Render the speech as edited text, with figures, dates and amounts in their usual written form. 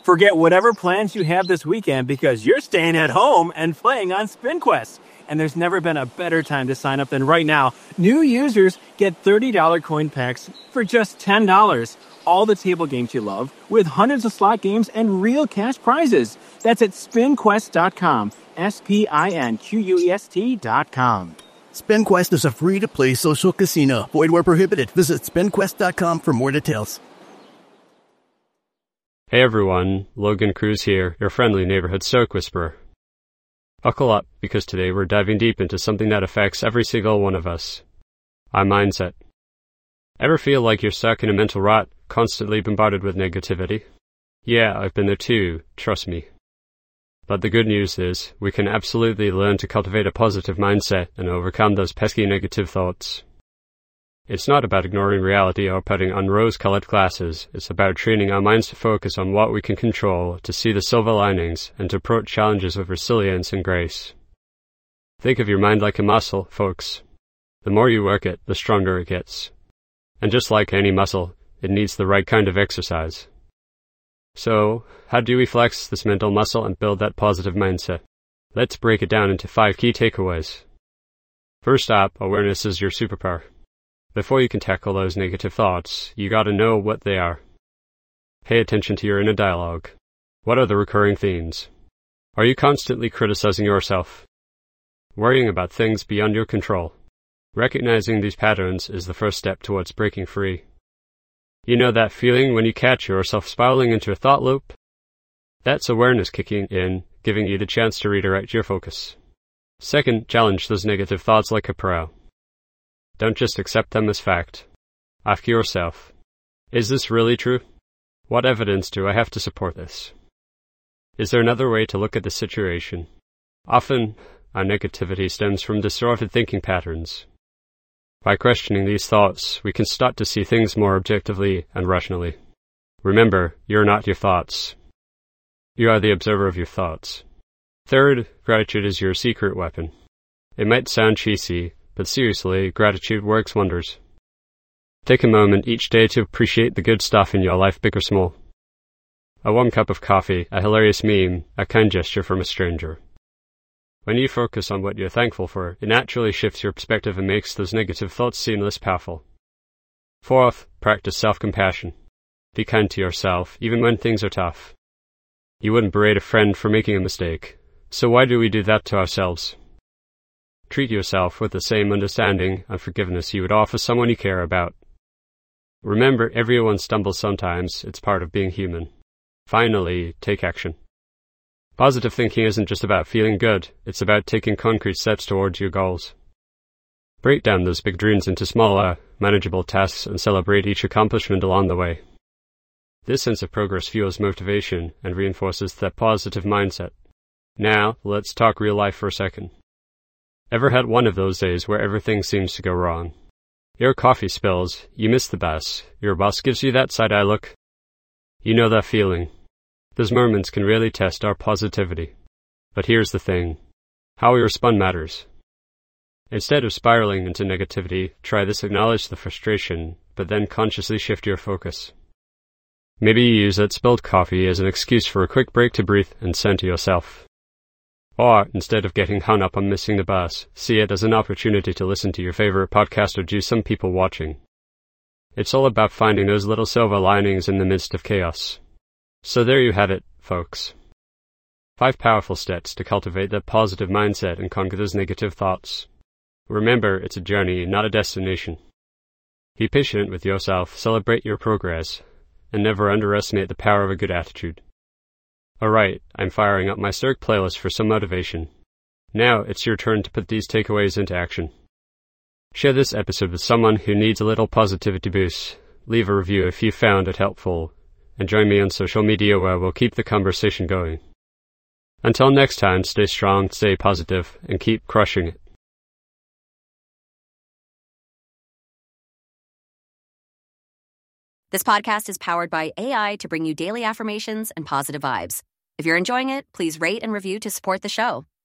Forget whatever plans you have this weekend because you're staying at home and playing on SpinQuest. And there's never been a better time to sign up than right now. New users get $30 coin packs for just $10. All the table games you love with hundreds of slot games and real cash prizes. That's at spinquest.com. SPINQUEST.com. SpinQuest is a free-to-play social casino. Void where prohibited. Visit spinquest.com for more details. Hey everyone, Logan Cruz here, your friendly neighborhood Stoic Whisperer. Buckle up, because today we're diving deep into something that affects every single one of us. Our mindset. Ever feel like you're stuck in a mental rut, constantly bombarded with negativity? Yeah, I've been there too, trust me. But the good news is, we can absolutely learn to cultivate a positive mindset and overcome those pesky negative thoughts. It's not about ignoring reality or putting on rose-colored glasses. It's about training our minds to focus on what we can control, to see the silver linings, and to approach challenges with resilience and grace. Think of your mind like a muscle, folks. The more you work it, the stronger it gets. And just like any muscle, it needs the right kind of exercise. So, how do we flex this mental muscle and build that positive mindset? Let's break it down into 5 key takeaways. First up, awareness is your superpower. Before you can tackle those negative thoughts, you gotta know what they are. Pay attention to your inner dialogue. What are the recurring themes? Are you constantly criticizing yourself? Worrying about things beyond your control? Recognizing these patterns is the first step towards breaking free. You know that feeling when you catch yourself spiraling into a thought loop? That's awareness kicking in, giving you the chance to redirect your focus. Second, challenge those negative thoughts like a pro. Don't just accept them as fact. Ask yourself, is this really true? What evidence do I have to support this? Is there another way to look at the situation? Often, our negativity stems from distorted thinking patterns. By questioning these thoughts, we can start to see things more objectively and rationally. Remember, you're not your thoughts. You are the observer of your thoughts. Third, gratitude is your secret weapon. It might sound cheesy, but seriously, gratitude works wonders. Take a moment each day to appreciate the good stuff in your life, big or small. A warm cup of coffee, a hilarious meme, a kind gesture from a stranger. When you focus on what you're thankful for, it naturally shifts your perspective and makes those negative thoughts seem less powerful. Fourth, practice self-compassion. Be kind to yourself, even when things are tough. You wouldn't berate a friend for making a mistake, so why do we do that to ourselves? Treat yourself with the same understanding and forgiveness you would offer someone you care about. Remember, everyone stumbles sometimes. It's part of being human. Finally, take action. Positive thinking isn't just about feeling good. It's about taking concrete steps towards your goals. Break down those big dreams into smaller, manageable tasks and celebrate each accomplishment along the way. This sense of progress fuels motivation and reinforces that positive mindset. Now, let's talk real life for a second. Ever had one of those days where everything seems to go wrong? Your coffee spills, you miss the bus, your boss gives you that side-eye look. You know that feeling. Those moments can really test our positivity. But here's the thing. How we respond matters. Instead of spiraling into negativity, try this: acknowledge the frustration, but then consciously shift your focus. Maybe you use that spilled coffee as an excuse for a quick break to breathe and center yourself. Or, instead of getting hung up on missing the bus, see it as an opportunity to listen to your favorite podcast or do some people watching. It's all about finding those little silver linings in the midst of chaos. So there you have it, folks. 5 powerful steps to cultivate that positive mindset and conquer those negative thoughts. Remember, it's a journey, not a destination. Be patient with yourself, celebrate your progress, and never underestimate the power of a good attitude. Alright, I'm firing up my Stoic playlist for some motivation. Now, it's your turn to put these takeaways into action. Share this episode with someone who needs a little positivity boost. Leave a review if you found it helpful. And join me on social media where we'll keep the conversation going. Until next time, stay strong, stay positive, and keep crushing it. This podcast is powered by AI to bring you daily affirmations and positive vibes. If you're enjoying it, please rate and review to support the show.